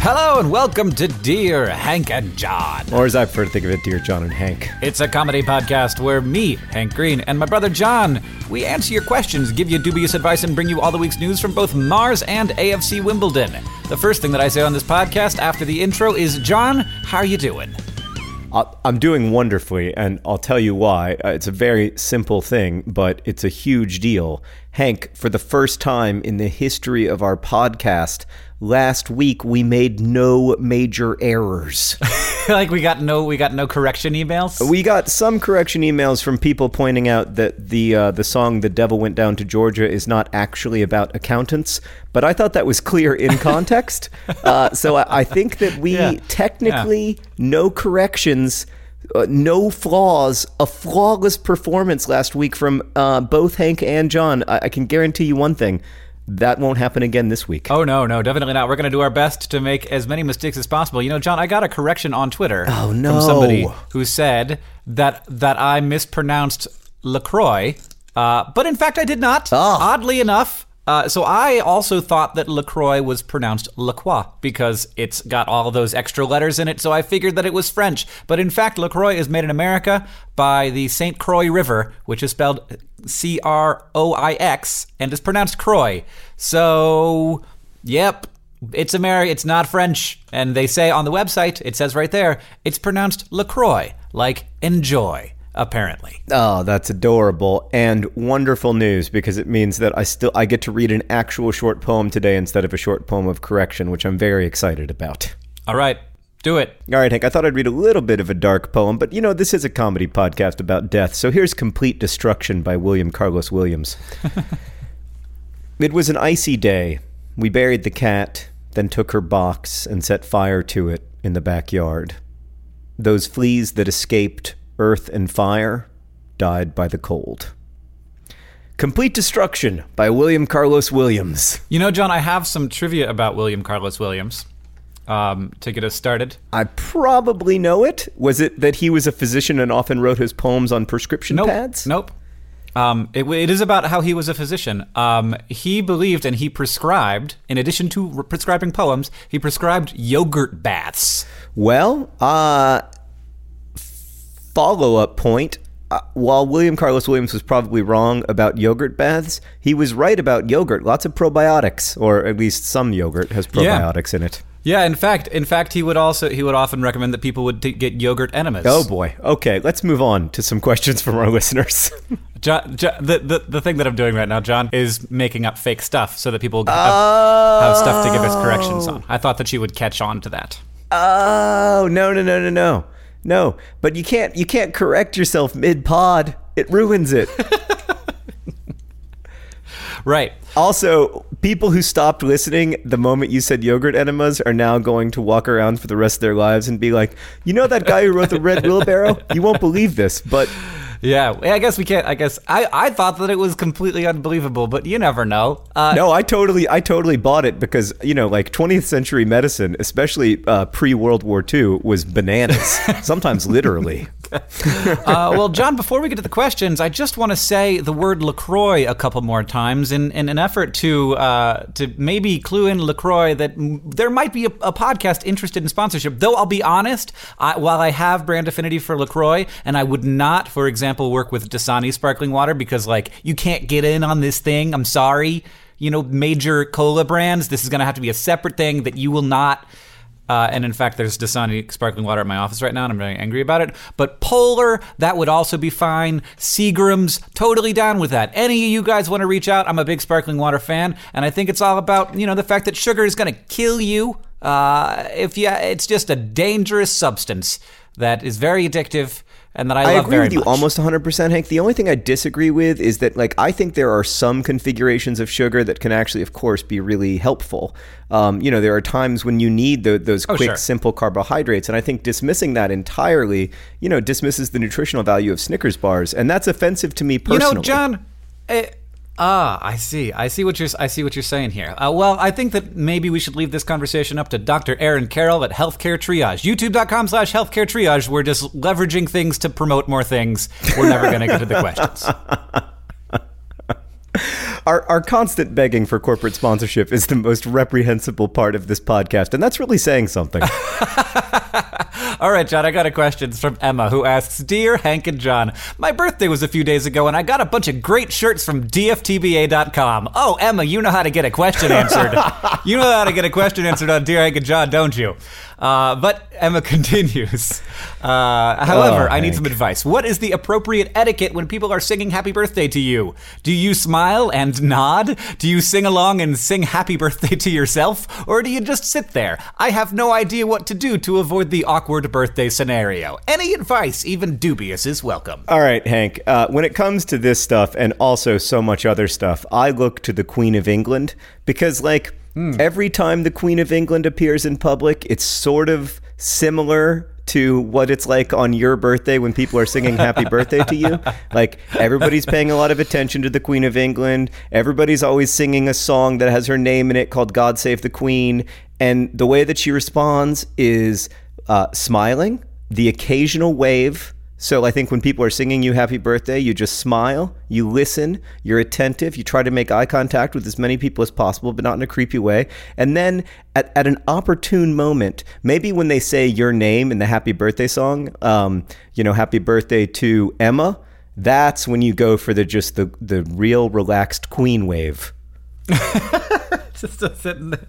Hello and welcome to Dear Hank and John. Or as I prefer to think of it, Dear John and Hank. It's a comedy podcast where me, Hank Green, and my brother John, we answer your questions, give you dubious advice, and bring you all the week's news from both Mars and AFC Wimbledon. The first thing that I say on this podcast after the intro is, John, how are you doing? I'm doing wonderfully, and I'll tell you why. It's a very simple thing, but it's a huge deal. Hank, for the first time in the history of our podcast, last week we made no major errors. Like we got no correction emails? We got some correction emails from people pointing out that the song "The Devil Went Down to Georgia" is not actually about accountants, but I thought that was clear in context. So I think that we technically no corrections. No flaws, a flawless performance last week from both Hank and John. I can guarantee you one thing. That won't happen again this week. Oh, no, definitely not. We're going to do our best to make as many mistakes as possible. You know, John, I got a correction on Twitter from somebody who said that I mispronounced LaCroix, but in fact I did not, oddly enough. So I also thought that LaCroix was pronounced LaCroix because it's got all of those extra letters in it, so I figured that it was French. But in fact, LaCroix is made in America by the St. Croix River, which is spelled C-R-O-I-X, and is pronounced Croix. So, yep, it's it's not French. And they say on the website, it says right there, it's pronounced LaCroix, like enjoy. Apparently. Oh, that's adorable and wonderful news because it means that I get to read an actual short poem today instead of a short poem of correction, which I'm very excited about. All right, do it. All right, Hank, I thought I'd read a little bit of a dark poem, but you know, this is a comedy podcast about death, so here's Complete Destruction by William Carlos Williams. It was an icy day. We buried the cat, then took her box and set fire to it in the backyard. Those fleas that escaped earth and fire died by the cold. Complete Destruction by William Carlos Williams. You know, John, I have some trivia about William Carlos Williams to get us started. I probably know it. Was it that he was a physician and often wrote his poems on prescription pads? Nope. It is about how he was a physician. He believed and he prescribed, in addition to prescribing poems, he prescribed yogurt baths. Well, follow-up point, while William Carlos Williams was probably wrong about yogurt baths, he was right about yogurt. Lots of probiotics, or at least some yogurt has probiotics in it. Yeah, in fact, he would often recommend that people would get yogurt enemas. Oh boy. Okay, let's move on to some questions from our listeners. The thing that I'm doing right now, John, is making up fake stuff so that people have stuff to give us corrections on. I thought that you would catch on to that. Oh, no. No, but you can't correct yourself mid-pod. It ruins it. Right. Also, people who stopped listening the moment you said yogurt enemas are now going to walk around for the rest of their lives and be like, you know that guy who wrote The Red Wheelbarrow? You won't believe this, but... Yeah, I guess we can't. I thought that it was completely unbelievable, but you never know. No, I totally bought it because, you know, like 20th century medicine, especially pre-World War II, was bananas. Sometimes literally. Well, John, before we get to the questions, I just want to say the word LaCroix a couple more times in an effort to maybe clue in LaCroix that there might be a podcast interested in sponsorship. Though I'll be honest, while I have brand affinity for LaCroix, and I would not, for example, work with Dasani sparkling water because, like, you can't get in on this thing. I'm sorry. You know, major cola brands, this is going to have to be a separate thing that you will not... and in fact, there's Dasani sparkling water at my office right now, and I'm very angry about it. But Polar, that would also be fine. Seagram's, totally down with that. Any of you guys want to reach out? I'm a big sparkling water fan, and I think it's all about, you know, the fact that sugar is going to kill you. It's just a dangerous substance that is very addictive. And that I love agree very with you much. Almost 100%, Hank. The only thing I disagree with is that, like, I think there are some configurations of sugar that can actually, of course, be really helpful. You know, there are times when you need those quick, simple carbohydrates, and I think dismissing that entirely, you know, dismisses the nutritional value of Snickers bars, and that's offensive to me personally. You know, John. I see. I see what you're saying here. Well, I think that maybe we should leave this conversation up to Dr. Aaron Carroll at Healthcare Triage. YouTube.com/Healthcare Triage. We're just leveraging things to promote more things. We're never going to get to the questions. Our constant begging for corporate sponsorship is the most reprehensible part of this podcast, and that's really saying something. All right, John, I got a question. It's from Emma, who asks, Dear Hank and John, my birthday was a few days ago, and I got a bunch of great shirts from DFTBA.com. Oh, Emma, you know how to get a question answered. You know how to get a question answered on Dear Hank and John, don't you? But Emma continues. However, I need some advice. What is the appropriate etiquette when people are singing happy birthday to you? Do you smile and nod? Do you sing along and sing happy birthday to yourself? Or do you just sit there? I have no idea what to do to avoid the awkward birthday scenario. Any advice, even dubious, is welcome. All right, Hank. When it comes to this stuff and also so much other stuff, I look to the Queen of England because, like, every time the Queen of England appears in public, it's sort of similar to what it's like on your birthday when people are singing happy birthday to you. Like, everybody's paying a lot of attention to the Queen of England. Everybody's always singing a song that has her name in it called God Save the Queen. And the way that she responds is smiling, the occasional wave. So I think when people are singing you happy birthday, you just smile, you listen, you're attentive, you try to make eye contact with as many people as possible, but not in a creepy way. And then at an opportune moment, maybe when they say your name in the happy birthday song, happy birthday to Emma, that's when you go for the real relaxed queen wave. Just sitting there.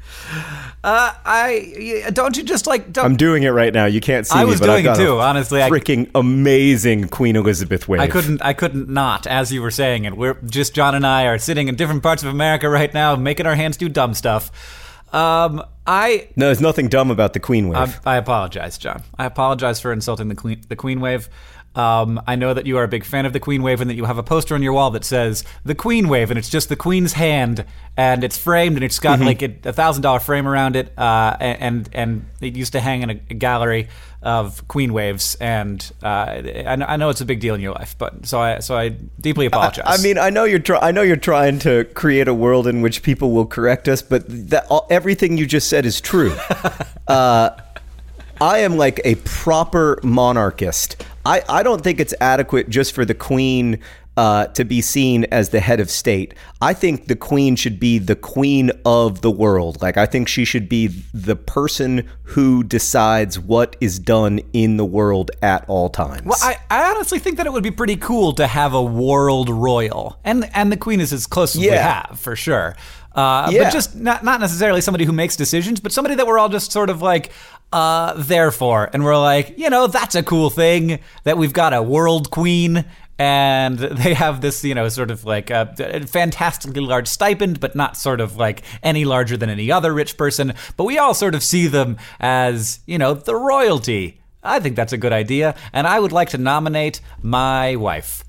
Don't you just like? Don't. I'm doing it right now. You can't see I me, was but doing I've got it too. Honestly, freaking amazing Queen Elizabeth wave. I couldn't not as you were saying it. We're just John and I are sitting in different parts of America right now, making our hands do dumb stuff. No, there's nothing dumb about the Queen wave. I apologize, John. I apologize for insulting the Queen wave. I know that you are a big fan of the Queen wave and that you have a poster on your wall that says the Queen wave, and it's just the Queen's hand, and it's framed, and it's got like a $1,000 frame around it, and it used to hang in a gallery of Queen waves, and I know it's a big deal in your life, but so I deeply apologize. I mean, I know you're trying to create a world in which people will correct us, but everything you just said is true. I am like a proper monarchist. I don't think it's adequate just for the Queen to be seen as the head of state. I think the Queen should be the queen of the world. Like, I think she should be the person who decides what is done in the world at all times. Well, I honestly think that it would be pretty cool to have a world royal. And the Queen is as close as we have, for sure. But just not necessarily somebody who makes decisions, but somebody that we're all just sort of like there for. And we're like, that's a cool thing that we've got a world queen. And they have this, sort of like a fantastically large stipend, but not sort of like any larger than any other rich person. But we all sort of see them as, the royalty. I think that's a good idea. And I would like to nominate my wife.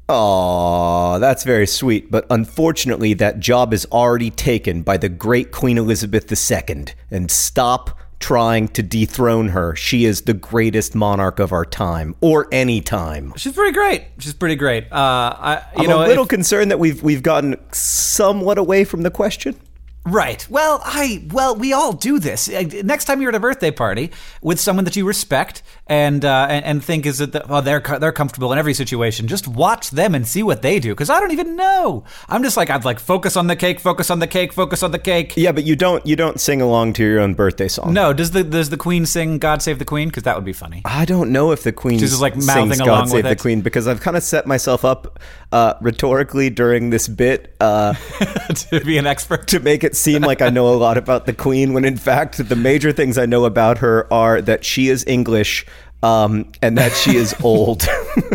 Oh, that's very sweet. But unfortunately, that job is already taken by the great Queen Elizabeth II. And stop trying to dethrone her. She is the greatest monarch of our time, or any time. She's pretty great. I'm a little concerned that we've gotten somewhat away from the question. Right. Well, we all do this. Next time you're at a birthday party with someone that you respect and think is that they're comfortable in every situation, just watch them and see what they do, because I don't even know. I'm just like, I'd like focus on the cake, focus on the cake, focus on the cake. Yeah, but you don't sing along to your own birthday song. No, does the Queen sing "God Save the Queen"? Because that would be funny. I don't know if the Queen She's just like sings mouthing "God along Save with the Queen" because I've kind of set myself up rhetorically during this bit to be an expert, to make it seem like I know a lot about the Queen, when in fact the major things I know about her are that she is English and that she is old.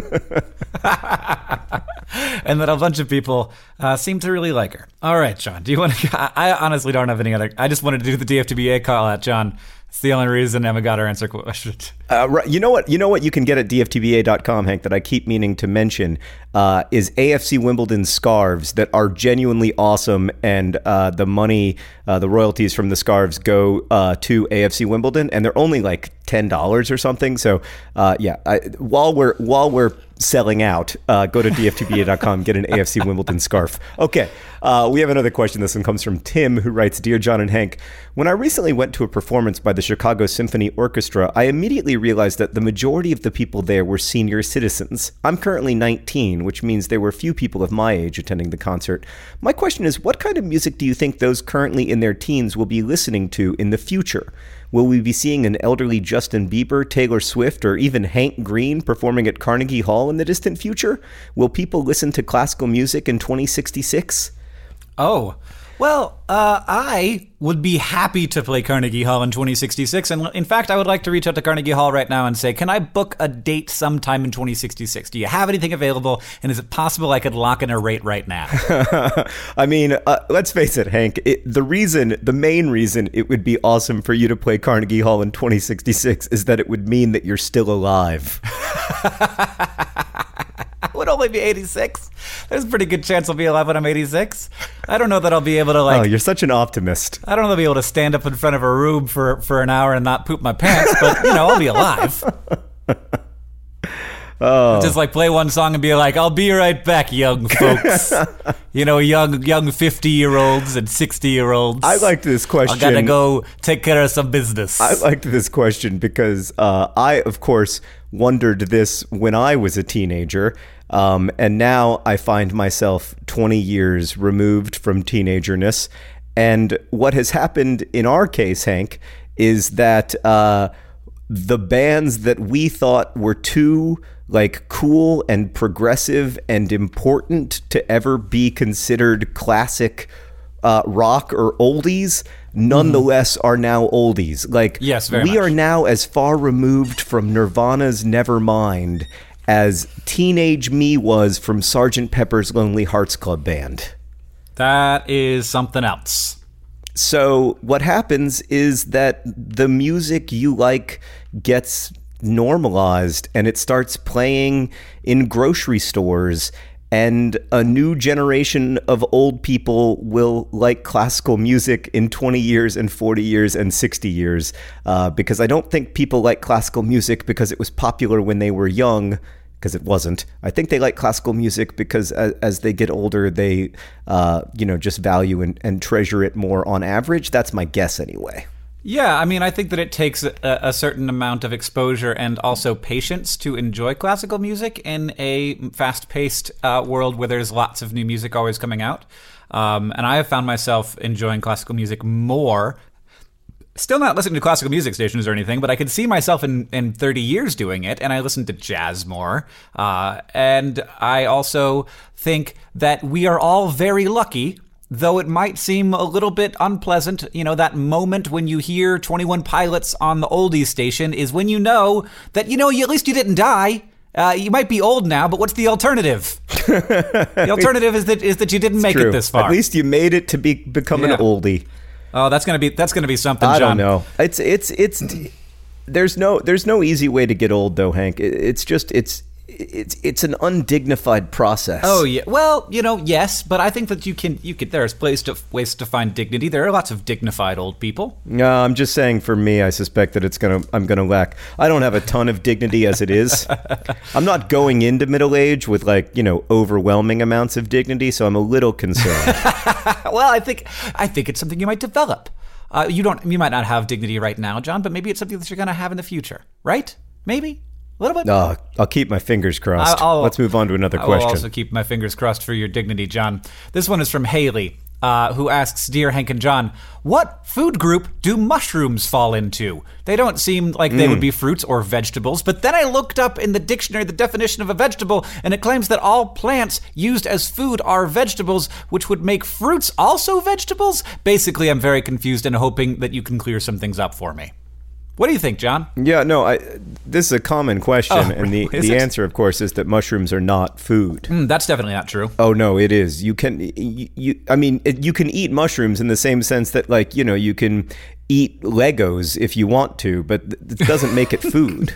And that a bunch of people seem to really like her. All right, John, do you want to... I honestly don't have any other... I just wanted to do the DFTBA call out, John. It's the only reason Emma got her answer question. Right. You know what you can get at dftba.com, Hank, that I keep meaning to mention is AFC Wimbledon scarves that are genuinely awesome, and the money, the royalties from the scarves go to AFC Wimbledon, and they're only like $10 or something. So while we're selling out, go to dftba.com, get an AFC Wimbledon scarf. Okay. We have another question. This one comes from Tim, who writes, Dear John and Hank, when I recently went to a performance by the Chicago Symphony Orchestra, I immediately realized that the majority of the people there were senior citizens. I'm currently 19, which means there were few people of my age attending the concert. My question is, what kind of music do you think those currently in their teens will be listening to in the future? Will we be seeing an elderly Justin Bieber, Taylor Swift, or even Hank Green performing at Carnegie Hall in the distant future? Will people listen to classical music in 2066? Oh, well, I would be happy to play Carnegie Hall in 2066. And in fact, I would like to reach out to Carnegie Hall right now and say, can I book a date sometime in 2066? Do you have anything available? And is it possible I could lock in a rate right now? I mean, let's face it, Hank. The main reason it would be awesome for you to play Carnegie Hall in 2066 is that it would mean that you're still alive. I would only be 86. There's a pretty good chance I'll be alive when I'm 86. I don't know that I'll be able to Oh, you're such an optimist. I don't know that I'll be able to stand up in front of a room for an hour and not poop my pants, but, I'll be alive. Oh. Just like play one song and be like, I'll be right back, young folks. Young 50-year-olds and 60-year-olds. I liked this question. I gotta go take care of some business. I liked this question because I, of course, wondered this when I was a teenager. And now I find myself 20 years removed from teenagerness. And what has happened in our case, Hank, is that the bands that we thought were too cool and progressive and important to ever be considered classic rock or oldies, nonetheless are now oldies. Yes, very we much. are now as far removed from Nirvana's Nevermind as teenage me was from Sgt. Pepper's Lonely Hearts Club Band. That is something else. So what happens is that the music you like gets normalized and it starts playing in grocery stores, and a new generation of old people will like classical music in 20 years and 40 years and 60 years because I don't think people like classical music because it was popular when they were young, because it wasn't. I think they like classical music because as they get older, they just value and treasure it more on average. That's my guess anyway. Yeah, I mean, I think that it takes a certain amount of exposure and also patience to enjoy classical music in a fast-paced world where there's lots of new music always coming out. And I have found myself enjoying classical music more. Still not listening to classical music stations or anything, but I could see myself in 30 years doing it, and I listen to jazz more. And I also think that we are all very lucky, though it might seem a little bit unpleasant. That moment when you hear 21 Pilots on the oldies station is when you know that, at least you didn't die. You might be old now, but what's the alternative? The alternative is that you didn't make it this far. At least you made it to become an oldie. Oh, that's gonna be something, John. I don't know. It's there's no easy way to get old though, Hank. It's an undignified process. Oh yeah. Well, yes, but I think that you can. There's ways to find dignity. There are lots of dignified old people. No, I'm just saying. For me, I suspect that I'm gonna lack. I don't have a ton of dignity as it is. I'm not going into middle age with overwhelming amounts of dignity, so I'm a little concerned. Well, I think it's something you might develop. You might not have dignity right now, John, but maybe it's something that you're gonna have in the future, right? Maybe. A little bit. I'll keep my fingers crossed. Let's move on to another question. I'll also keep my fingers crossed for your dignity, John. This one is from Haley, who asks, Dear Hank and John, what food group do mushrooms fall into? They don't seem like they would be fruits or vegetables, but then I looked up in the dictionary the definition of a vegetable, and it claims that all plants used as food are vegetables, which would make fruits also vegetables? Basically, I'm very confused and hoping that you can clear some things up for me. What do you think, John? Yeah, no, this is a common question, and the answer, of course, is that mushrooms are not food. That's definitely not true. Oh no, it is. You can eat mushrooms in the same sense that, you can eat Legos if you want to, but it doesn't make it food.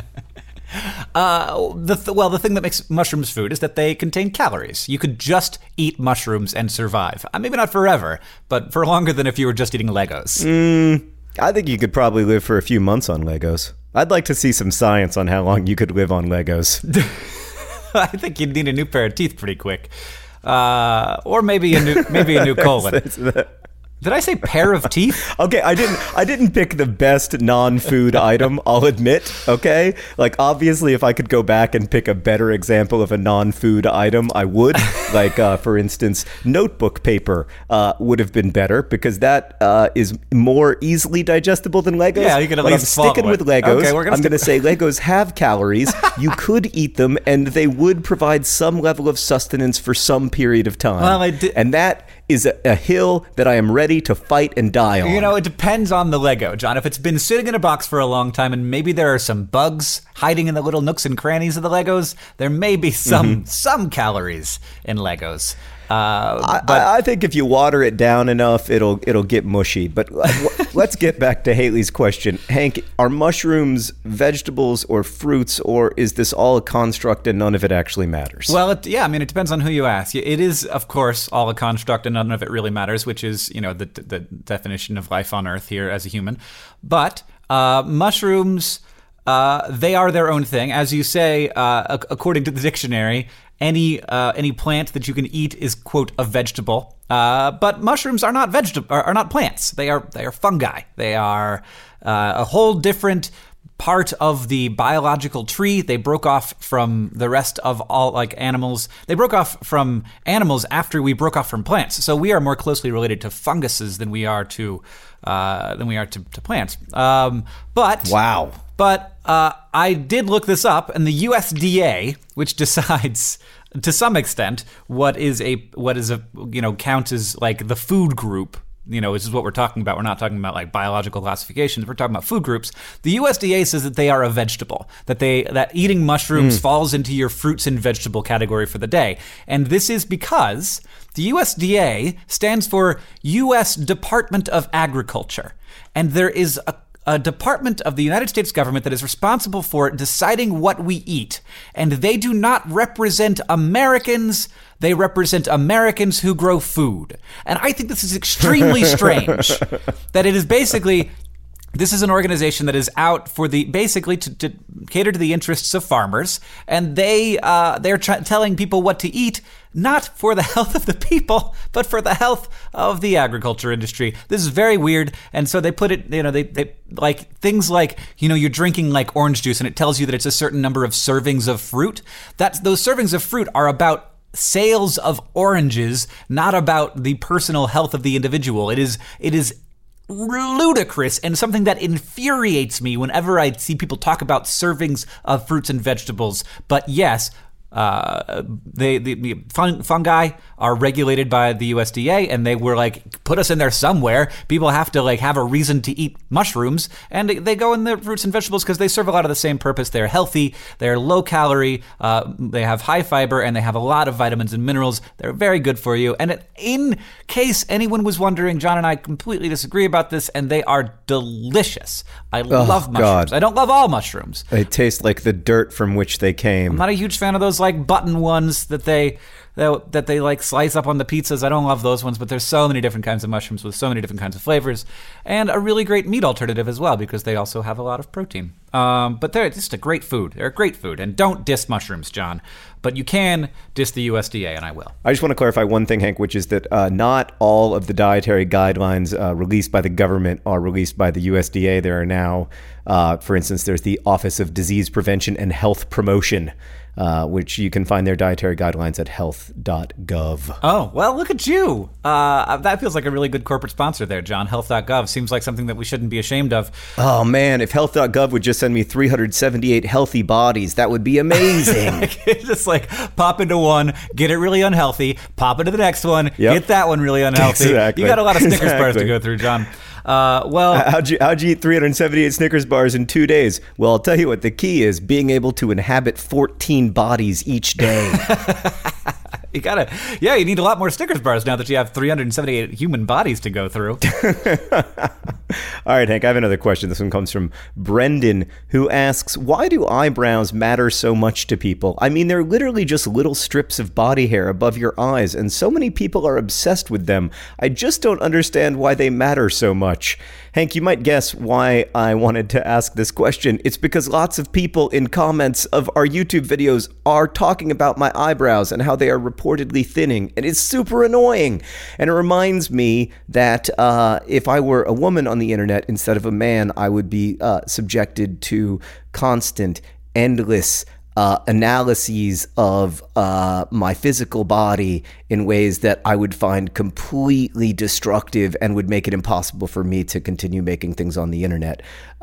The thing that makes mushrooms food is that they contain calories. You could just eat mushrooms and survive. Maybe not forever, but for longer than if you were just eating Legos. I think you could probably live for a few months on Legos. I'd like to see some science on how long you could live on Legos. I think you'd need a new pair of teeth pretty quick. or maybe a new colon. Did I say pair of teeth? Okay, I didn't pick the best non-food item, I'll admit, okay? Like, obviously, if I could go back and pick a better example of a non-food item, I would. Like, for instance, notebook paper would have been better because that is more easily digestible than Legos. Yeah, you can at But least I'm sticking swallow it. with Legos. Okay, I'm going to say Legos have calories. You could eat them, and they would provide some level of sustenance for some period of time. Well, and that is a hill that I am ready to fight and die on. You know, it depends on the Lego, John. If it's been sitting in a box for a long time and maybe there are some bugs hiding in the little nooks and crannies of the Legos, there may be some calories in Legos. But I think if you water it down enough, it'll get mushy. But let's get back to Haley's question. Hank, are mushrooms vegetables or fruits, or is this all a construct and none of it actually matters? Well, it depends on who you ask. It is, of course, all a construct and none of it really matters, which is, the definition of life on Earth here as a human. But mushrooms, they are their own thing. As you say, according to the dictionary, any plant that you can eat is, quote, a vegetable. But mushrooms are not are not plants. They are fungi. They are a whole different part of the biological tree. They broke off from the rest of all animals. They broke off from animals after we broke off from plants. So we are more closely related to funguses than we are to plants. But wow. But I did look this up, and the USDA, which decides to some extent what is counts as like the food group. This is what we're talking about. We're not talking about like biological classifications. We're talking about food groups. The USDA says that they are a vegetable, that eating mushrooms falls into your fruits and vegetable category for the day. And this is because the USDA stands for U.S. Department of Agriculture. And there is a department of the United States government that is responsible for deciding what we eat. And they do not represent Americans. They represent Americans who grow food. And I think this is extremely strange. That it is basically, this is an organization that is out for basically to cater to the interests of farmers. And they're telling people what to eat, not for the health of the people, but for the health of the agriculture industry. This is very weird. And so they put it, they like things like, you're drinking like orange juice and it tells you that it's a certain number of servings of fruit. Those servings of fruit are about sales of oranges, not about the personal health of the individual. It is ludicrous and something that infuriates me whenever I see people talk about servings of fruits and vegetables. But yes, the fungi are regulated by the USDA, and they were like, put us in there somewhere. People have to have a reason to eat mushrooms, and they go in the fruits and vegetables because they serve a lot of the same purpose. They're healthy, they're low calorie, they have high fiber, and they have a lot of vitamins and minerals. They're very good for you. And in case anyone was wondering, John and I completely disagree about this, and they are delicious. I love mushrooms. God. I don't love all mushrooms. They taste like the dirt from which they came. I'm not a huge fan of those button ones that they slice up on the pizzas. I don't love those ones, but there's so many different kinds of mushrooms with so many different kinds of flavors, and a really great meat alternative as well because they also have a lot of protein. But they're just a great food. They're a great food, and don't diss mushrooms, John. But you can diss the USDA, and I will. I just want to clarify one thing, Hank, which is that not all of the dietary guidelines released by the government are released by the USDA. There are now, for instance, there's the Office of Disease Prevention and Health Promotion, which you can find their dietary guidelines at health.gov. Oh, well, look at you. That feels like a really good corporate sponsor there, John. Health.gov seems like something that we shouldn't be ashamed of. Oh, man, if health.gov would just send me 378 healthy bodies, that would be amazing. Just pop into one, get it really unhealthy, pop into the next one, get that one really unhealthy. Exactly. You got a lot of Snickers bars to go through, John. How'd you eat 378 Snickers bars in 2 days? Well, I'll tell you what the key is: being able to inhabit 14 bodies each day. You need a lot more Snickers bars now that you have 378 human bodies to go through. All right, Hank, I have another question. This one comes from Brendan, who asks, why do eyebrows matter so much to people? I mean, they're literally just little strips of body hair above your eyes, and so many people are obsessed with them. I just don't understand why they matter so much. Hank, you might guess why I wanted to ask this question. It's because lots of people in comments of our YouTube videos are talking about my eyebrows and how they are reportedly thinning, and it's super annoying. And it reminds me that if I were a woman on the internet instead of a man, I would be subjected to constant, endless analyses of my physical body in ways that I would find completely destructive and would make it impossible for me to continue making things on the internet.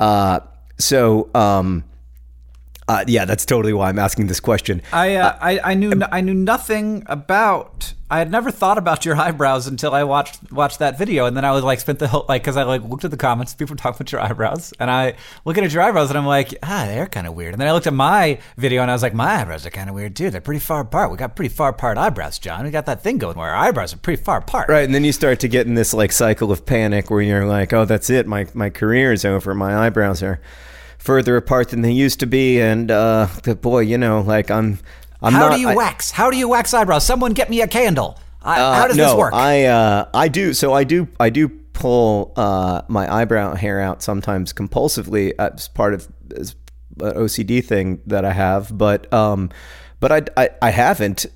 Yeah, that's totally why I'm asking this question. I knew nothing about. I had never thought about your eyebrows until I watched that video, and then I was like spent the whole because I looked at the comments, people were talking about your eyebrows, and I looking at your eyebrows, and I'm like, they're kind of weird. And then I looked at my video, and I was like, my eyebrows are kind of weird too. They're pretty far apart. We got pretty far apart eyebrows, John. We got that thing going where our eyebrows are pretty far apart. Right, and then you start to get in this like cycle of panic where you're like, oh, that's it. My career is over. My eyebrows are further apart than they used to be, and boy, like I'm How do you wax? How do you wax eyebrows? Someone get me a candle. How does this work? I do. So I do pull my eyebrow hair out sometimes compulsively as part of an OCD thing that I have, but I haven't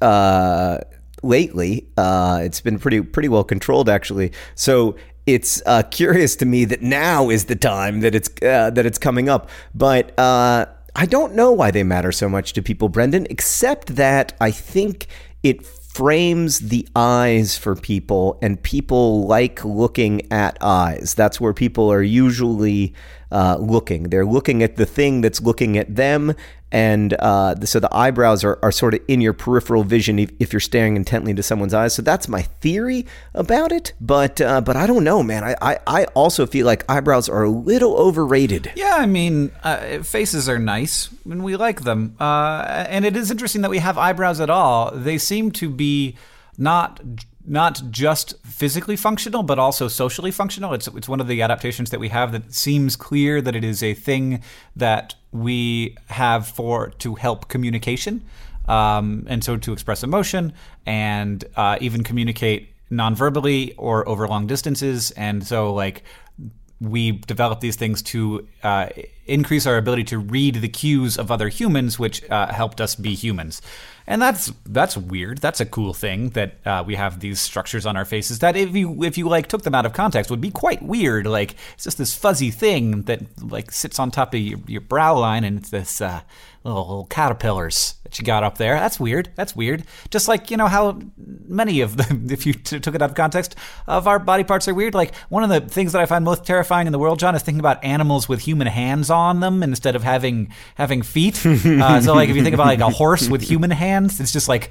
lately. It's been pretty well controlled actually. So it's curious to me that now is the time that it's coming up, but I don't know why they matter so much to people, Brendan, except that I think it frames the eyes for people, and people like looking at eyes. That's where people are usually looking. They're looking at the thing that's looking at them, and so the eyebrows are sort of in your peripheral vision if you're staring intently into someone's eyes. So that's my theory about it, but I don't know, man. I also feel like eyebrows are a little overrated. Yeah, I mean, faces are nice, and we like them. And it is interesting that we have eyebrows at all. They seem to be not just physically functional, but also socially functional. It's one of the adaptations that we have that seems clear that it is a thing that we have to help communication, and so to express emotion and even communicate non-verbally or over long distances. And so we develop these things to increase our ability to read the cues of other humans, which helped us be humans. And that's weird. That's a cool thing that we have these structures on our faces that if you took them out of context would be quite weird. Like it's just this fuzzy thing that sits on top of your brow line, and it's this little caterpillars that you got up there. That's weird. Just like, how many of them, if you took it out of context, of our body parts are weird. Like one of the things that I find most terrifying in the world, John, is thinking about animals with human hands on them instead of having feet. So if you think about a horse with human hands, it's just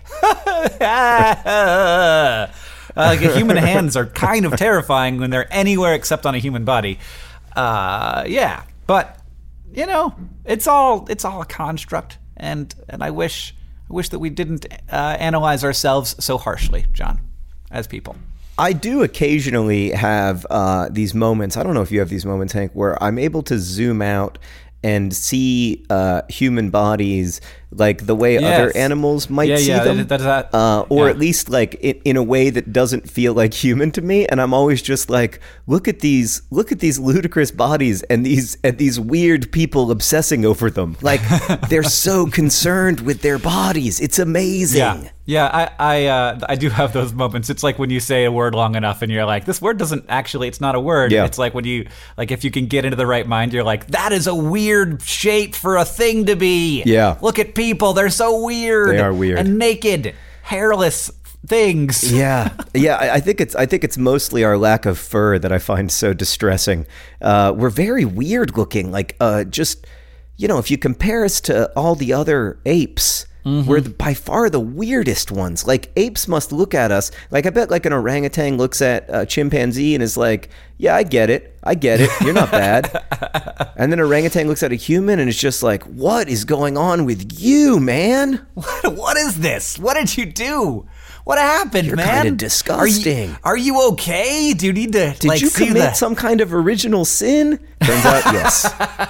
human hands are kind of terrifying when they're anywhere except on a human body. Yeah, but it's all a construct, and I wish that we didn't analyze ourselves so harshly, John, as people. I do occasionally have these moments. I don't know if you have these moments, Hank, where I'm able to zoom out and see human bodies like the way other animals might see them, or at least in a way that doesn't feel like human to me. And I'm always just like, look at these ludicrous bodies and these weird people obsessing over them. Like they're so concerned with their bodies. It's amazing. Yeah, I do have those moments. It's like when you say a word long enough and you're like, this word doesn't actually, it's not a word. Yeah. It's like when you, if you can get into the right mind, you're like, that is a weird shape for a thing to be. Yeah. Look at people. They're so weird. They are weird. And naked, hairless things. Yeah. I think it's mostly our lack of fur that I find so distressing. We're very weird looking. If you compare us to all the other apes, we're by far the weirdest ones. Apes must look at us. I bet an orangutan looks at a chimpanzee and is like, yeah, I get it. You're not bad. And then orangutan looks at a human and is just like, what is going on with you, man? What is this? What did you do? What happened, You're man? kind of disgusting. Are you okay? Do you need to Did you commit some kind of original sin? Turns out, yes.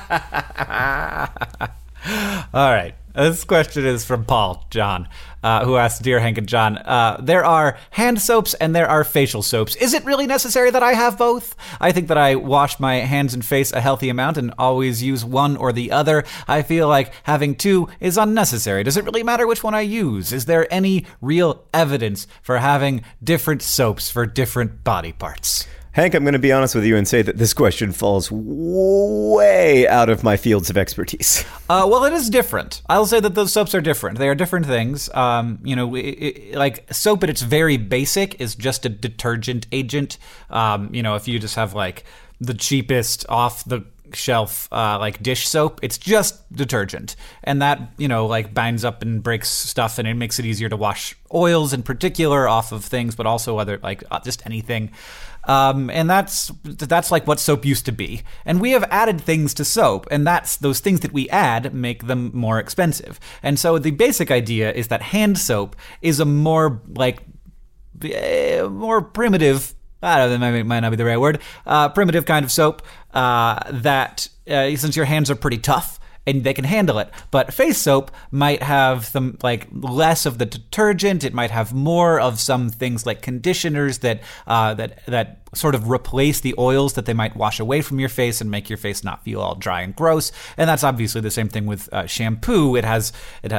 All right. This question is from Paul John, who asks, Dear Hank and John, there are hand soaps and there are facial soaps. Is it really necessary that I have both? I think that I wash my hands and face a healthy amount and always use one or the other. I feel like having two is unnecessary. Does it really matter which one I use? Is there any real evidence for having different soaps for different body parts? Hank, I'm going to be honest with you and say that this question falls way out of my fields of expertise. Well, it is different. I'll say that those soaps are different. They are different things. Like soap at its very basic is just a detergent agent. If you just have like the cheapest off the shelf like dish soap, it's just detergent, and that binds up and breaks stuff, and it makes it easier to wash oils in particular off of things, but also other just anything. And that's like what soap used to be. And we have added things to soap, and that's those things that we add make them more expensive. And so the basic idea is that hand soap is a more primitive, I don't know, that might not be the right word, primitive kind of soap that since your hands are pretty tough, and they can handle it. But face soap might have some less of the detergent. It might have more of some things like conditioners that sort of replace the oils that they might wash away from your face and make your face not feel all dry and gross. And that's obviously the same thing with shampoo. It has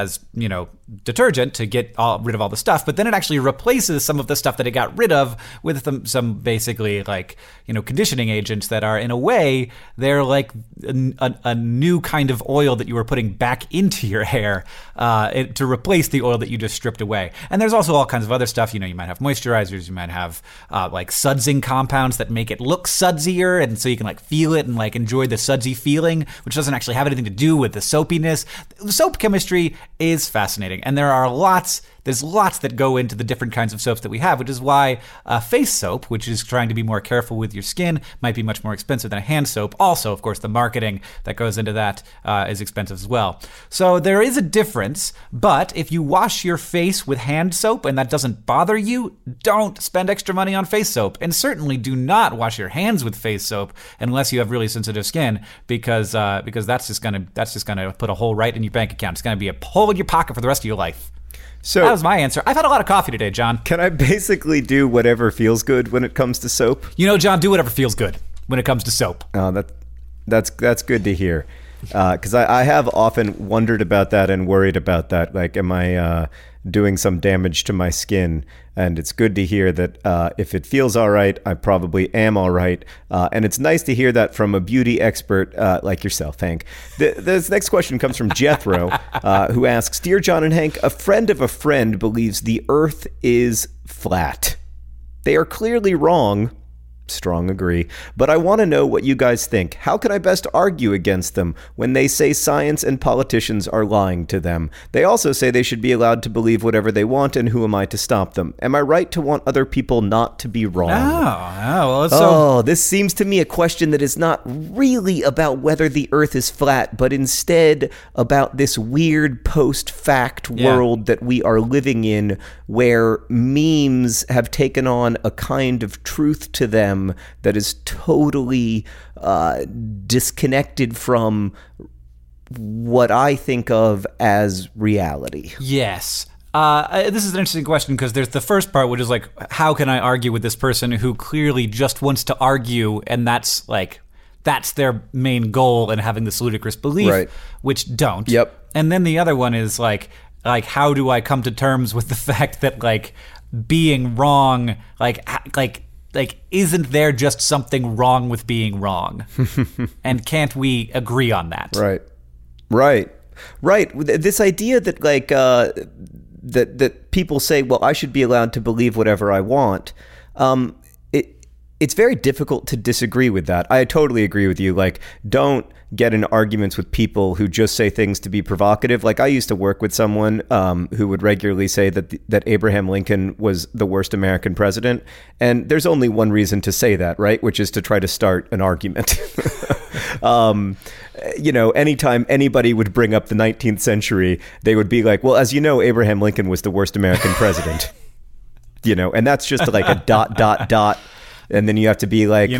detergent to get rid of all the stuff, but then it actually replaces some of the stuff that it got rid of with some basically conditioning agents that are, in a way, they're like a new kind of oil that you were putting back into your hair to replace the oil that you just stripped away. And there's also all kinds of other stuff. You might have moisturizers, you might have sudsing compounds that make it look sudsier, and so you can feel it and enjoy the sudsy feeling, which doesn't actually have anything to do with the soapiness. Soap chemistry is fascinating, and there's lots that go into the different kinds of soaps that we have, which is why face soap, which is trying to be more careful with your skin, might be much more expensive than a hand soap. Also, of course, the marketing that goes into that is expensive as well. So there is a difference, but if you wash your face with hand soap and that doesn't bother you, don't spend extra money on face soap. And certainly do not wash your hands with face soap unless you have really sensitive skin, because that's just gonna put a hole right in your bank account. It's gonna be a hole in your pocket for the rest of your life. So that was my answer. I've had a lot of coffee today, John. Can I basically do whatever feels good when it comes to soap? John, do whatever feels good when it comes to soap. Oh, that's good to hear. Because I have often wondered about that and worried about that. Am I doing some damage to my skin? And it's good to hear that if it feels all right, I probably am all right. And it's nice to hear that from a beauty expert like yourself, Hank. This next question comes from Jethro, who asks, Dear John and Hank, a friend of a friend believes the Earth is flat. They are clearly wrong. Strong agree. But I want to know what you guys think. How can I best argue against them when they say science and politicians are lying to them? They also say they should be allowed to believe whatever they want, and who am I to stop them? Am I right to want other people not to be wrong? This seems to me a question that is not really about whether the Earth is flat, but instead about this weird post-fact world that we are living in, where memes have taken on a kind of truth to them that is totally disconnected from what I think of as reality. Yes. This is an interesting question because there's the first part, which is how can I argue with this person who clearly just wants to argue, and that's their main goal in having this ludicrous belief, right, which don't. Yep. And then the other one is how do I come to terms with the fact that being wrong, isn't there just something wrong with being wrong? And can't we agree on that? Right. This idea that that people say, well, I should be allowed to believe whatever I want. It's very difficult to disagree with that. I totally agree with you. Don't get in arguments with people who just say things to be provocative. I used to work with someone who would regularly say that Abraham Lincoln was the worst American president. And there's only one reason to say that, right? Which is to try to start an argument. Anytime anybody would bring up the 19th century, they would be like, well, as you know, Abraham Lincoln was the worst American president. and that's just like a dot, dot, dot. And then you have to be like,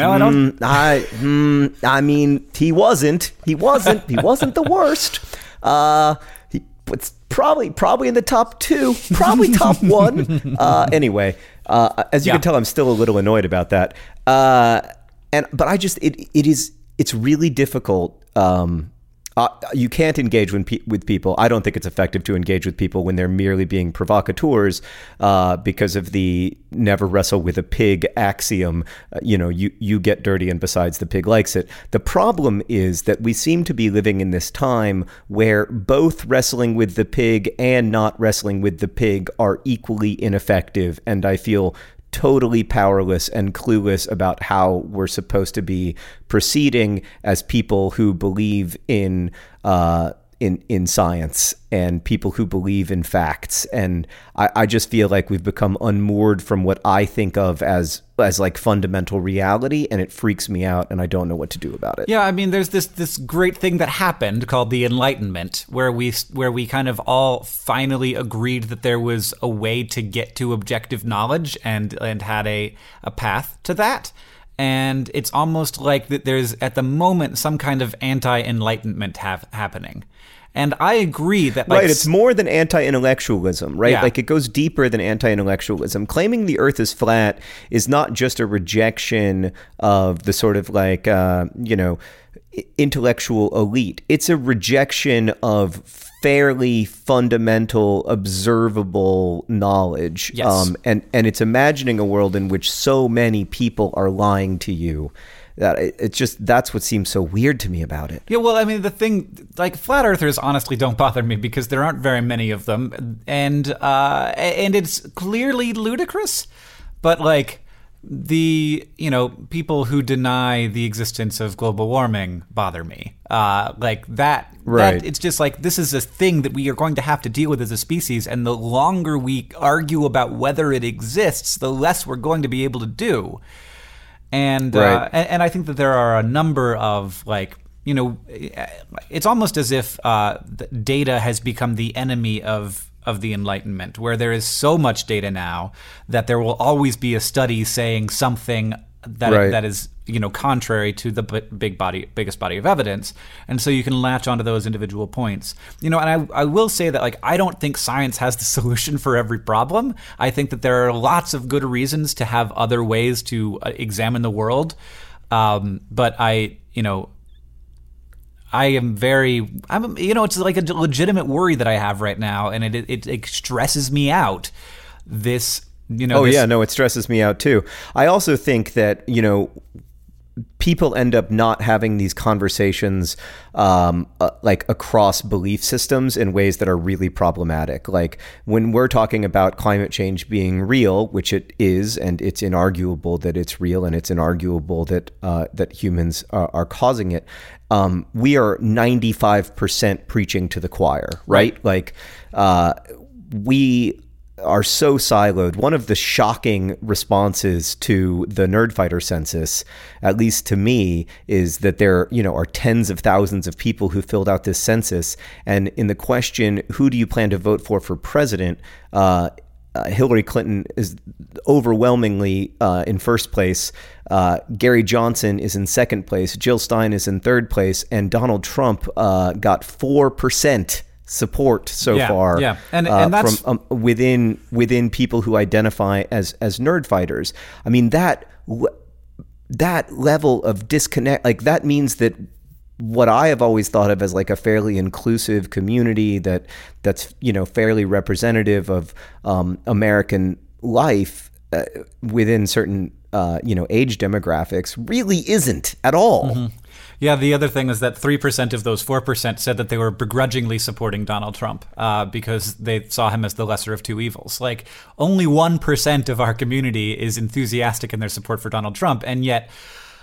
I mean, he wasn't the worst. He was probably in the top 2, probably top 1. Anyway, as you can tell, I'm still a little annoyed about that. But I just, it's really difficult. You can't engage with people. I don't think it's effective to engage with people when they're merely being provocateurs because of the never wrestle with a pig axiom. You get dirty and besides the pig likes it. The problem is that we seem to be living in this time where both wrestling with the pig and not wrestling with the pig are equally ineffective. And I feel totally powerless and clueless about how we're supposed to be proceeding as people who believe in science and people who believe in facts. And I just feel like we've become unmoored from what I think of as like fundamental reality, and it freaks me out, and I don't know what to do about it. Yeah, I mean, there's this great thing that happened called the Enlightenment, where we kind of all finally agreed that there was a way to get to objective knowledge and had a path to that. And it's almost like that there's, at the moment, some kind of anti-enlightenment happening. And I agree that... Right, it's more than anti-intellectualism, right? Yeah. Like, it goes deeper than anti-intellectualism. Claiming the Earth is flat is not just a rejection of the sort of like, intellectual elite. It's a rejection of fairly fundamental, observable knowledge. Yes. And it's imagining a world in which so many people are lying to you. That's what seems so weird to me about it. Yeah, well, I mean, the thing, like, flat earthers honestly don't bother me because there aren't very many of them, and it's clearly ludicrous, but like the people who deny the existence of global warming bother me. Like that, right? It's just like, this is a thing that we are going to have to deal with as a species, and the longer we argue about whether it exists, the less we're going to be able to do. And right. And I think that there are a number of, like, it's almost as if data has become the enemy of the Enlightenment, where there is so much data now that there will always be a study saying something that right. that is contrary to the biggest body of evidence, and so you can latch onto those individual points. And I will say that, like, I don't think science has the solution for every problem. I think that there are lots of good reasons to have other ways to examine the world, but it's like a legitimate worry that I have right now, and it stresses me out. It stresses me out too. I also think that, people end up not having these conversations like across belief systems in ways that are really problematic. Like, when we're talking about climate change being real, which it is, and it's inarguable that it's real, and it's inarguable that humans are causing it, we are 95% preaching to the choir, right? Like, we are so siloed. One of the shocking responses to the Nerdfighter census, at least to me, is that there, are tens of thousands of people who filled out this census. And in the question, who do you plan to vote for president? Hillary Clinton is overwhelmingly in first place. Gary Johnson is in second place. Jill Stein is in third place. And Donald Trump got 4% support so far. Yeah, and that's from within people who identify as nerd fighters. I mean, that level of disconnect, like, that means that what I have always thought of as like a fairly inclusive community that's fairly representative of American life within certain age demographics really isn't at all. Mm-hmm. Yeah, the other thing is that 3% of those 4% said that they were begrudgingly supporting Donald Trump because they saw him as the lesser of two evils. Like, only 1% of our community is enthusiastic in their support for Donald Trump, and yet,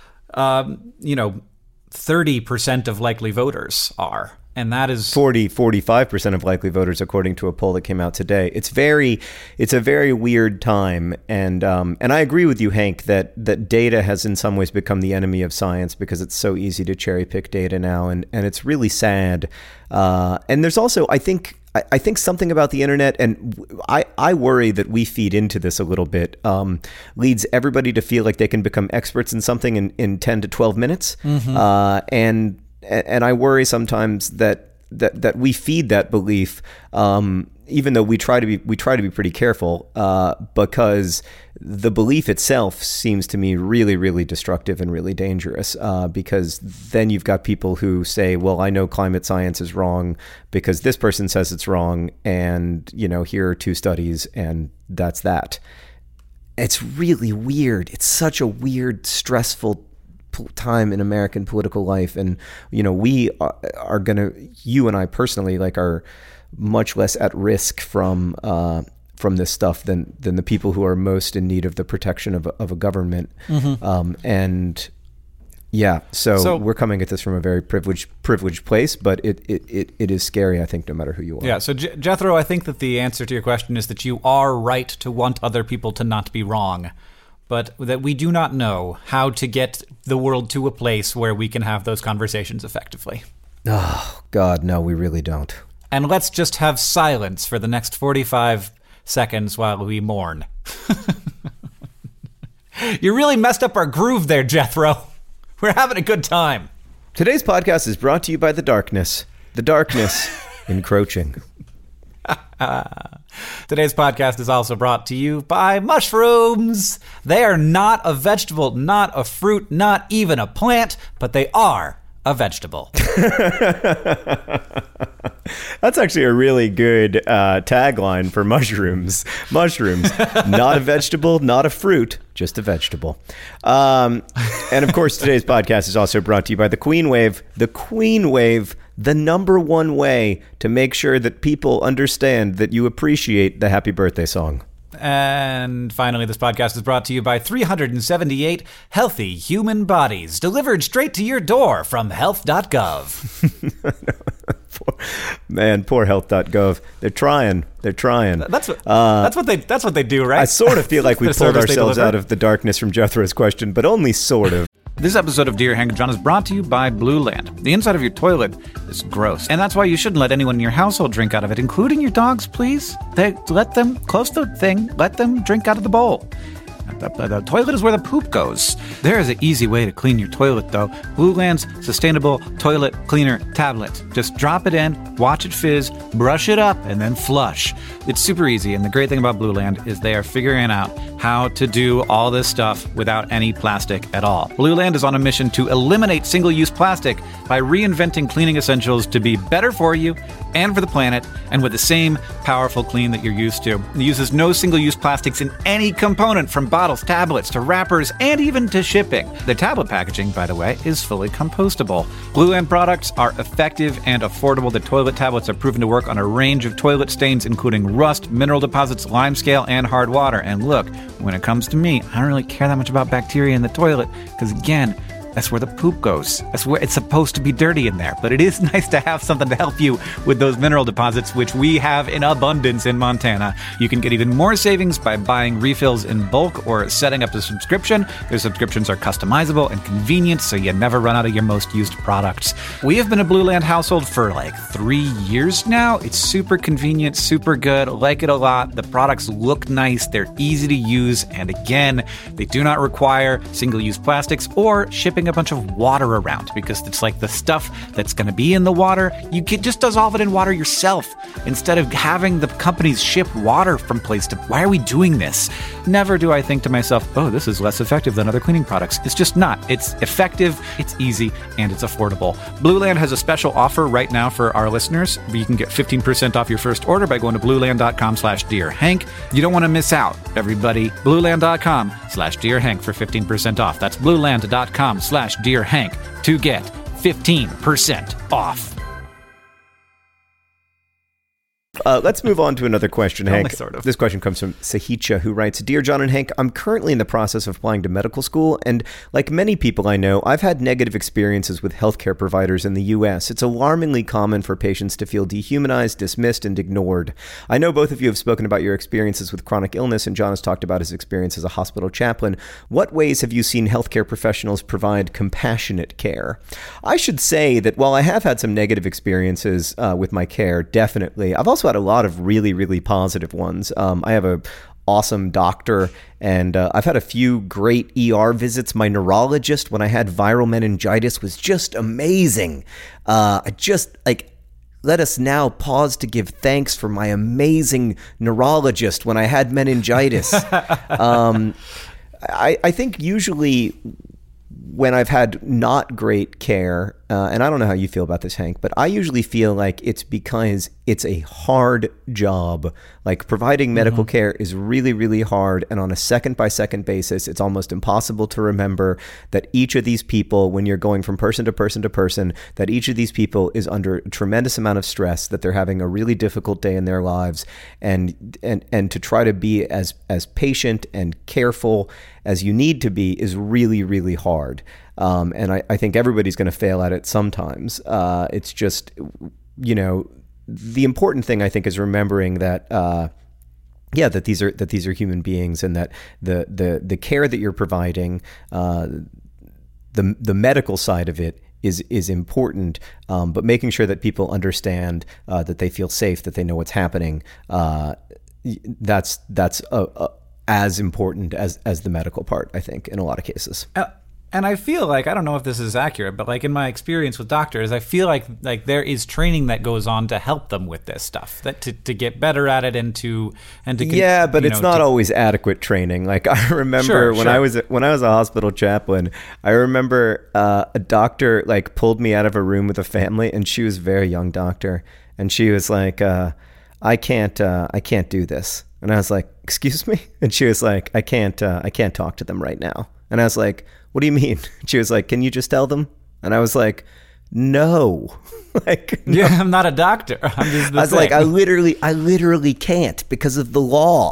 30% of likely voters are. And that is 45% of likely voters, according to a poll that came out today. It's a very weird time, and I agree with you, Hank, that data has in some ways become the enemy of science because it's so easy to cherry pick data now, and it's really sad. And there's also, I think I think something about the internet, and I worry that we feed into this a little bit, leads everybody to feel like they can become experts in something in 10 to 12 minutes. And I worry sometimes that we feed that belief, even though we try to be pretty careful, because the belief itself seems to me really, really destructive and really dangerous, because then you've got people who say, well, I know climate science is wrong because this person says it's wrong, and here are 2 studies, and that's that. It's really weird. It's such a weird, stressful time in American political life, and we are gonna, you and I personally, are much less at risk from this stuff than the people who are most in need of the protection of a government. And yeah, so we're coming at this from a very privileged place, but it is scary, I think, no matter who you are. Yeah, so Jethro, I think that the answer to your question is that you are right to want other people to not be wrong, but that we do not know how to get the world to a place where we can have those conversations effectively. Oh, God, no, we really don't. And let's just have silence for the next 45 seconds while we mourn. You really messed up our groove there, Jethro. We're having a good time. Today's podcast is brought to you by the darkness. The darkness encroaching. Today's podcast is also brought to you by mushrooms. They are not a vegetable, not a fruit, not even a plant, but they are a vegetable. That's actually a really good tagline for mushrooms. Mushrooms, not a vegetable, not a fruit, just a vegetable. And of course, today's podcast is also brought to you by the Queen Wave. The Queen Wave, the number one way to make sure that people understand that you appreciate the happy birthday song. And finally, this podcast is brought to you by 378 healthy human bodies delivered straight to your door from health.gov. Man, poor health.gov. They're trying. That's what they do, right? I sort of feel like we pulled ourselves out of the darkness from Jethro's question, but only sort of. This episode of Dear Hank and John is brought to you by Blue Land. The inside of your toilet is gross, and that's why you shouldn't let anyone in your household drink out of it, including your dogs, please. Let them close the thing. Let them drink out of the bowl. The toilet is where the poop goes. There is an easy way to clean your toilet, though. Blue Land's sustainable toilet cleaner tablet. Just drop it in, watch it fizz, brush it up, and then flush. It's super easy, and the great thing about Blue Land is they are figuring out how to do all this stuff without any plastic at all. Blue Land is on a mission to eliminate single-use plastic by reinventing cleaning essentials to be better for you and for the planet, and with the same powerful clean that you're used to. It uses no single-use plastics in any component, from bottles, tablets, to wrappers, and even to shipping. The tablet packaging, by the way, is fully compostable. Blue Land products are effective and affordable. The toilet tablets are proven to work on a range of toilet stains, including rust, mineral deposits, limescale, and hard water. And look, when it comes to me, I don't really care that much about bacteria in the toilet, because again, that's where the poop goes. That's where it's supposed to be dirty in there. But it is nice to have something to help you with those mineral deposits, which we have in abundance in Montana. You can get even more savings by buying refills in bulk or setting up a subscription. Their subscriptions are customizable and convenient, so you never run out of your most used products. We have been a Blue Land household for 3 years now. It's super convenient, super good. Like it a lot. The products look nice. They're easy to use. And again, they do not require single-use plastics or shipping a bunch of water around, because it's like the stuff that's going to be in the water, you can just dissolve it in water yourself instead of having the companies ship water from place to. Why are we doing this? Never do I think to myself, oh, this is less effective than other cleaning products. It's just not. It's effective, it's easy, and it's affordable. Blue Land has a special offer right now for our listeners. You can get 15% off your first order by going to blueland.com/dearhank. You don't want to miss out, everybody. blueland.com/dearhank for 15% off. That's blueland.com/dearhank to get 15% off. Let's move on to another question, Hank. Only sort of. This question comes from Sahicha, who writes, Dear John and Hank, I'm currently in the process of applying to medical school, and like many people I know, I've had negative experiences with healthcare providers in the U.S. It's alarmingly common for patients to feel dehumanized, dismissed, and ignored. I know both of you have spoken about your experiences with chronic illness, and John has talked about his experience as a hospital chaplain. What ways have you seen healthcare professionals provide compassionate care? I should say that while I have had some negative experiences with my care, definitely, I've also had a lot of really, really positive ones. I have a awesome doctor, and I've had a few great ER visits. My neurologist, when I had viral meningitis, was just amazing. Let us now pause to give thanks for my amazing neurologist when I had meningitis. I think usually when I've had not great care, and I don't know how you feel about this, Hank, but I usually feel like it's because it's a hard job. Like providing medical care is really, really hard. And on a second-by-second basis, it's almost impossible to remember that each of these people, when you're going from person to person to person, that each of these people is under a tremendous amount of stress, that they're having a really difficult day in their lives. And to try to be as patient and careful as you need to be is really, really hard. And I think everybody's going to fail at it sometimes. It's just, the important thing I think is remembering that, that these are human beings, and that the care that you're providing, the medical side of it is important, but making sure that people understand that they feel safe, that they know what's happening. That's as important as the medical part, I think, in a lot of cases. And I feel like, I don't know if this is accurate, but like in my experience with doctors, I feel like there is training that goes on to help them with this stuff, that to get better at it and to yeah, but it's not always adequate training. Like I remember when I was a hospital chaplain, I remember a doctor like pulled me out of a room with a family, and she was a very young doctor, and she was like, I can't do this. And I was like, excuse me? And she was like, I can't talk to them right now. And I was like, what do you mean? She was like, can you just tell them? And I was like, no. Yeah, I'm not a doctor. I was like, I literally can't because of the law.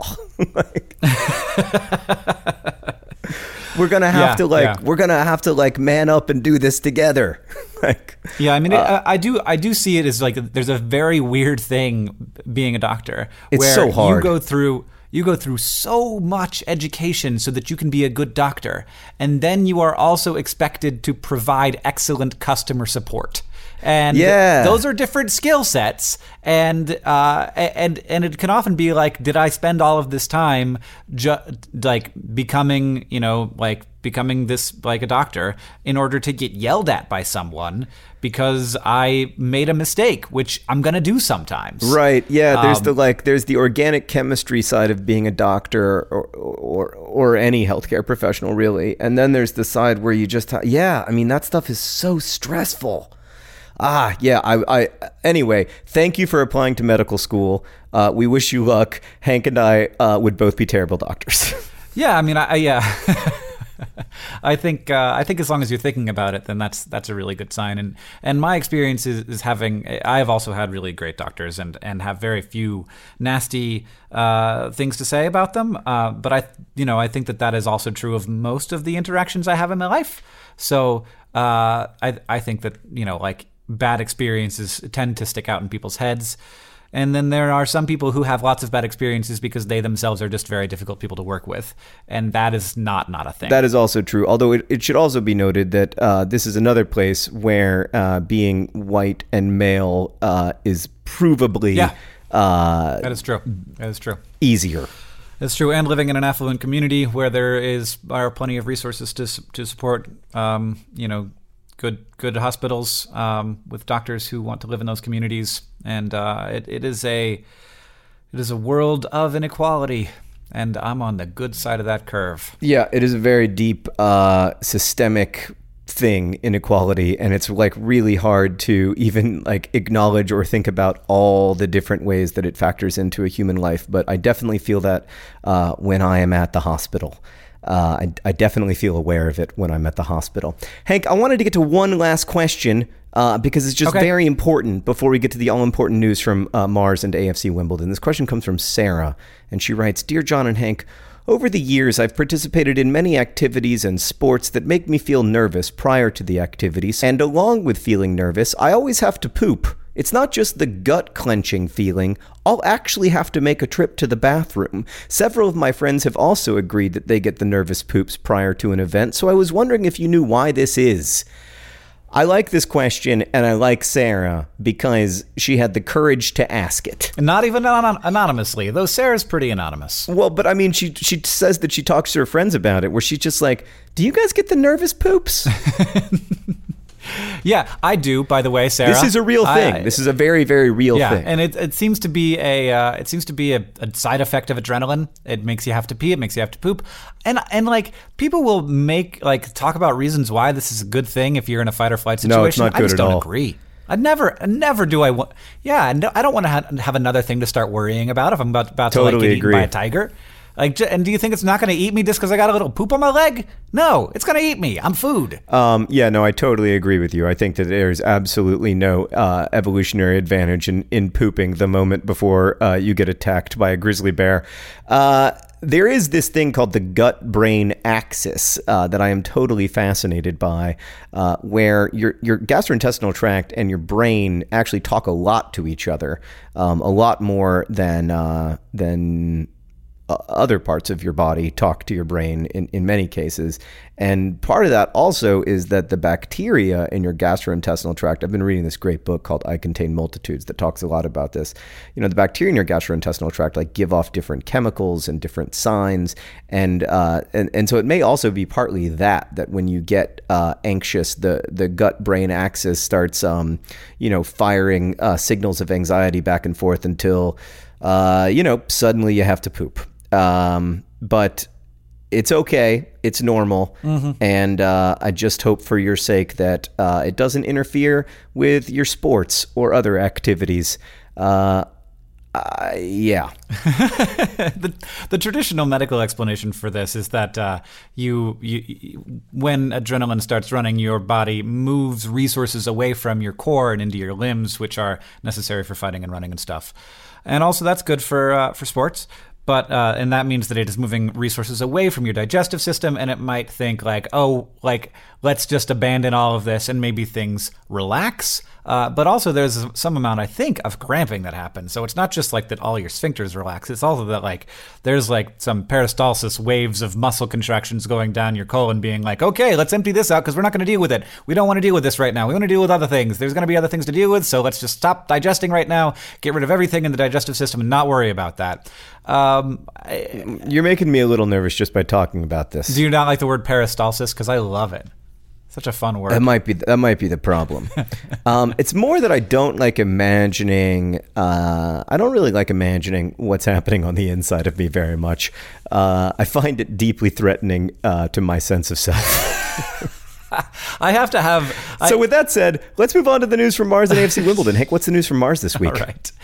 We're gonna have to man up and do this together. I mean, I do see it as like there's a very weird thing being a doctor. It's where so hard. You go through so much education so that you can be a good doctor, and then you are also expected to provide excellent customer support. And those are different skill sets, and it can often be like, did I spend all of this time becoming this like a doctor in order to get yelled at by someone because I made a mistake, which I'm gonna do sometimes. Right. Yeah. There's the organic chemistry side of being a doctor or any healthcare professional, really, and then there's the side where you just that stuff is so stressful. Anyway, thank you for applying to medical school. We wish you luck. Hank and I would both be terrible doctors. Yeah, I mean, I think as long as you're thinking about it, then that's a really good sign. And my experience is I have also had really great doctors and have very few nasty things to say about them. But I think that is also true of most of the interactions I have in my life. So I think that bad experiences tend to stick out in people's heads. And then there are some people who have lots of bad experiences because they themselves are just very difficult people to work with. And that is not a thing. That is also true. Although it should also be noted that this is another place where being white and male is provably... that is true. Easier. That's true. And living in an affluent community where there are plenty of resources to support, good hospitals with doctors who want to live in those communities, and it is a world of inequality, and I'm on the good side of that curve. Yeah, it is a very deep systemic thing, inequality, and it's like really hard to even like acknowledge or think about all the different ways that it factors into a human life. But I definitely feel that when I am at the hospital. I definitely feel aware of it when I'm at the hospital. Hank, I wanted to get to one last question because it's just very important before we get to the all-important news from Mars and AFC Wimbledon. This question comes from Sarah, and she writes, Dear John and Hank, over the years, I've participated in many activities and sports that make me feel nervous prior to the activities, and along with feeling nervous, I always have to poop. It's not just the gut-clenching feeling. I'll actually have to make a trip to the bathroom. Several of my friends have also agreed that they get the nervous poops prior to an event, so I was wondering if you knew why this is. I like this question, and I like Sarah because she had the courage to ask it. Not even anonymously, though Sarah's pretty anonymous. Well, but I mean, she says that she talks to her friends about it, where she's just like, do you guys get the nervous poops? Yeah, I do, by the way, Sarah. This is a real thing. This is a very, very real thing. Yeah, and it seems to be a side effect of adrenaline. It makes you have to pee. It makes you have to poop. And like people will talk about reasons why this is a good thing if you're in a fight or flight situation. No, it's not good at all. I just don't agree. I never do I want. Yeah, no, I don't want to have another thing to start worrying about if I'm about to get eaten by a tiger. And do you think it's not going to eat me just because I got a little poop on my leg? No, it's going to eat me. I'm food. Yeah, no, I totally agree with you. I think that there's absolutely no evolutionary advantage in pooping the moment before you get attacked by a grizzly bear. There is this thing called the gut-brain axis that I am totally fascinated by, where your gastrointestinal tract and your brain actually talk a lot to each other, a lot more than other parts of your body talk to your brain in many cases. And part of that also is that the bacteria in your gastrointestinal tract, I've been reading this great book called I Contain Multitudes that talks a lot about this. You know, the bacteria in your gastrointestinal tract give off different chemicals and different signs. And so it may also be partly that when you get anxious, the gut-brain axis starts, firing signals of anxiety back and forth until, suddenly you have to poop. But it's okay. It's normal. Mm-hmm. And I just hope for your sake that it doesn't interfere with your sports or other activities. Yeah. The traditional medical explanation for this is that you when adrenaline starts running, your body moves resources away from your core and into your limbs, which are necessary for fighting and running and stuff. And also that's good for sports. But and that means that it is moving resources away from your digestive system, and it might think let's just abandon all of this and maybe things relax. But also there's some amount, I think, of cramping that happens. So it's not just that all your sphincters relax. It's also that there's some peristalsis waves of muscle contractions going down your colon being okay, let's empty this out because we're not going to deal with it. We don't want to deal with this right now. We want to deal with other things. There's going to be other things to deal with. So let's just stop digesting right now, get rid of everything in the digestive system and not worry about that. You're making me a little nervous just by talking about this. Do you not like the word peristalsis? Because I love it. Such a fun word. That might be the problem. It's more that I don't like imagining. I don't really like imagining what's happening on the inside of me very much. I find it deeply threatening to my sense of self. I have to have... So with that said, let's move on to the news from Mars and AFC Wimbledon. Hank, what's the news from Mars this week? All right.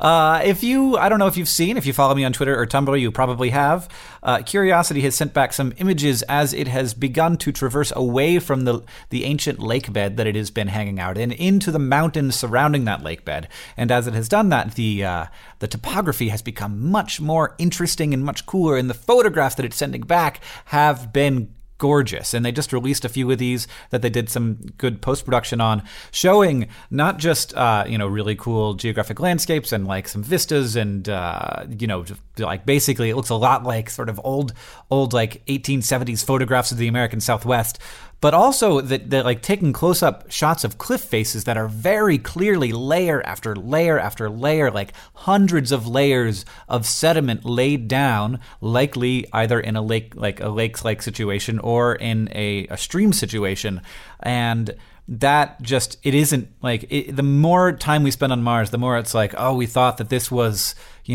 I don't know if you've seen, if you follow me on Twitter or Tumblr, you probably have. Curiosity has sent back some images as it has begun to traverse away from the ancient lake bed that it has been hanging out in into the mountains surrounding that lake bed. And as it has done that, the topography has become much more interesting and much cooler, and the photographs that it's sending back have been gorgeous. And they just released a few of these that they did some good post-production on, showing not just really cool geographic landscapes and some vistas and basically it looks a lot like sort of old 1870s photographs of the American Southwest, but also that taking close-up shots of cliff faces that are very clearly layer after layer after layer, hundreds of layers of sediment laid down, likely either in a lake-like situation or in a stream situation. And that just, it isn't the more time we spend on Mars, the more it's we thought that this was,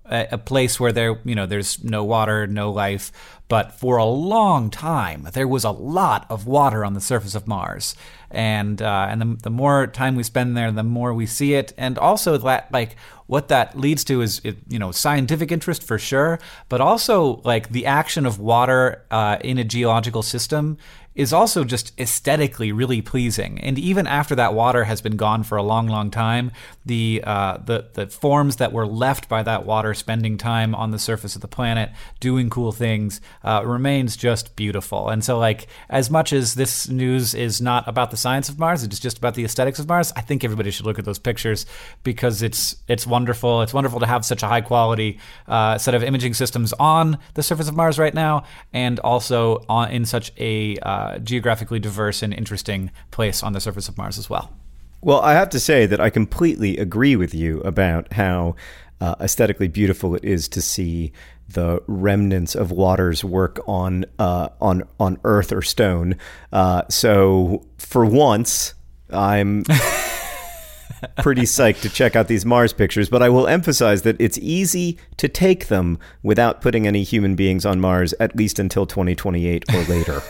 a place where there's no water, no life, but for a long time there was a lot of water on the surface of Mars, and the more time we spend there, the more we see it, and also that what that leads to is scientific interest for sure, but also the action of water in a geological system is also just aesthetically really pleasing. And even after that water has been gone for a long, long time, the forms that were left by that water spending time on the surface of the planet doing cool things remains just beautiful. And so as much as this news is not about the science of Mars, it's just about the aesthetics of Mars, I think everybody should look at those pictures because it's wonderful. It's wonderful to have such a high quality set of imaging systems on the surface of Mars right now, and also in such a geographically diverse and interesting place on the surface of Mars as well. Well, I have to say that I completely agree with you about how aesthetically beautiful it is to see the remnants of water's work on Earth or stone. So for once, I'm pretty psyched to check out these Mars pictures, but I will emphasize that it's easy to take them without putting any human beings on Mars, at least until 2028 or later.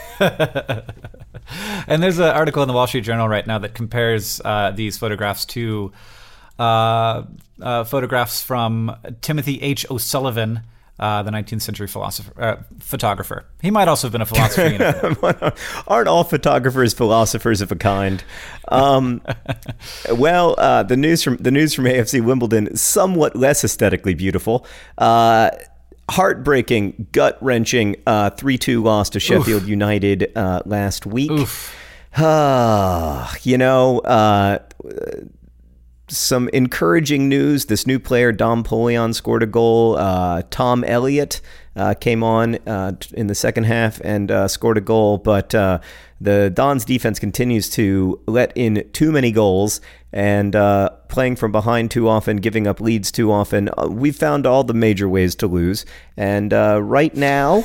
And there's an article in the Wall Street Journal right now that compares these photographs to photographs from Timothy H. O'Sullivan, the 19th century photographer. He might also have been a philosopher. Aren't all photographers philosophers of a kind? Well, the news from AFC Wimbledon, somewhat less aesthetically beautiful. Heartbreaking, gut-wrenching 3-2 loss to Sheffield United last week. Some encouraging news. This new player, Dom Polion, scored a goal. Tom Elliott came on in the second half and scored a goal. But the Dons defense continues to let in too many goals and playing from behind too often, giving up leads too often. We've found all the major ways to lose. And right now,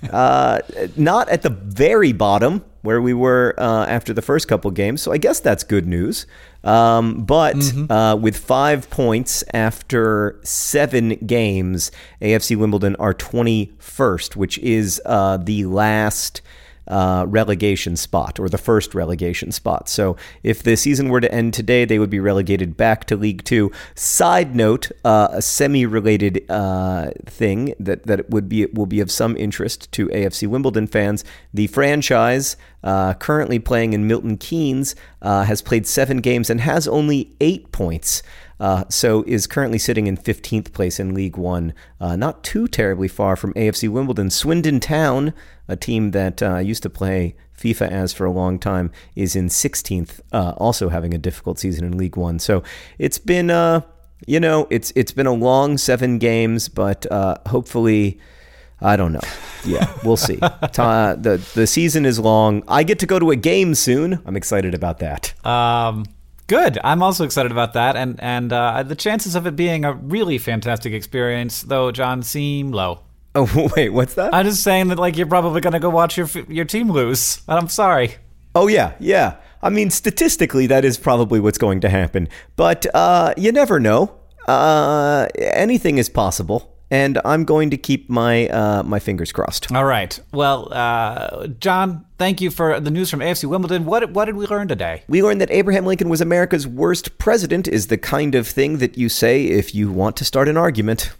not at the very bottom where we were after the first couple games. So I guess that's good news. But with 5 points after 7 games, AFC Wimbledon are 21st, which is the last relegation spot, or the first relegation spot. So if the season were to end today, they would be relegated back to League Two. Side note, a semi-related thing that will be of some interest to AFC Wimbledon fans. The franchise, currently playing in Milton Keynes, has played 7 games and has only 8 points. So is currently sitting in 15th place in League One, not too terribly far from AFC Wimbledon. Swindon Town, a team that used to play FIFA as for a long time, is in 16th, also having a difficult season in League One. So it's been, it's been a long 7 games, but hopefully, I don't know. Yeah, we'll see. The season is long. I get to go to a game soon. I'm excited about that. Good. I'm also excited about that, and the chances of it being a really fantastic experience, though, John, seem low. Oh, wait, what's that? I'm just saying that you're probably going to go watch your team lose. I'm sorry. Oh, yeah. I mean, statistically, that is probably what's going to happen. But you never know. Anything is possible. And I'm going to keep my fingers crossed. All right. Well, John, thank you for the news from AFC Wimbledon. What did we learn today? We learned that Abraham Lincoln was America's worst president is the kind of thing that you say if you want to start an argument.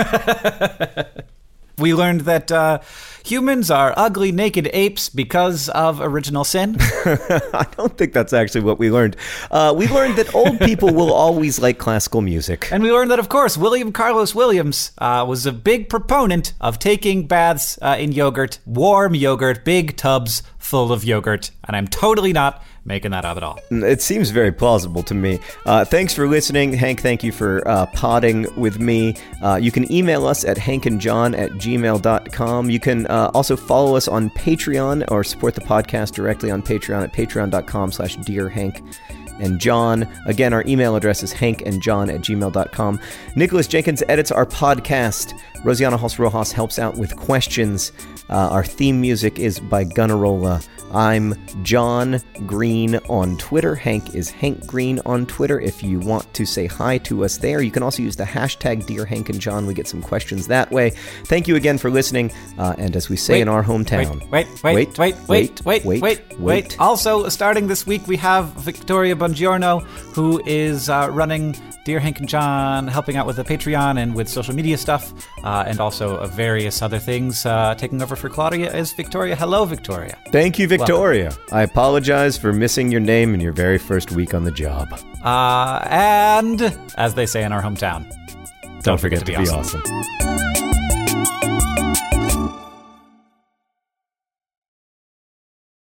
We learned that humans are ugly, naked apes because of original sin. I don't think that's actually what we learned. We learned that old people will always like classical music. And we learned that, of course, William Carlos Williams was a big proponent of taking baths in yogurt, warm yogurt, big tubs full of yogurt. And I'm totally not making that up at all. It seems very plausible to me. Thanks for listening. Hank, thank you for podding with me. You can email us at hankandjohn@gmail.com. You can also follow us on Patreon or support the podcast directly on Patreon at patreon.com/dearhank. and John. Again, our email address is hankandjohn@gmail.com. Nicholas Jenkins edits our podcast. Rosianna Halse-Rojas helps out with questions. Our theme music is by Gunnarolla. I'm John Green on Twitter. Hank is Hank Green on Twitter. If you want to say hi to us there, you can also use the hashtag Dear Hank and John. We get some questions that way. Thank you again for listening. And as we say in our hometown... Wait. Also, starting this week, we have Victoria Bongiorno, who is running Dear Hank and John, helping out with the Patreon and with social media stuff, and also various other things. Taking over for Claudia is Victoria. Hello, Victoria. Thank you, Victoria. Welcome. I apologize for missing your name in your very first week on the job. And, as they say in our hometown, don't forget to be awesome.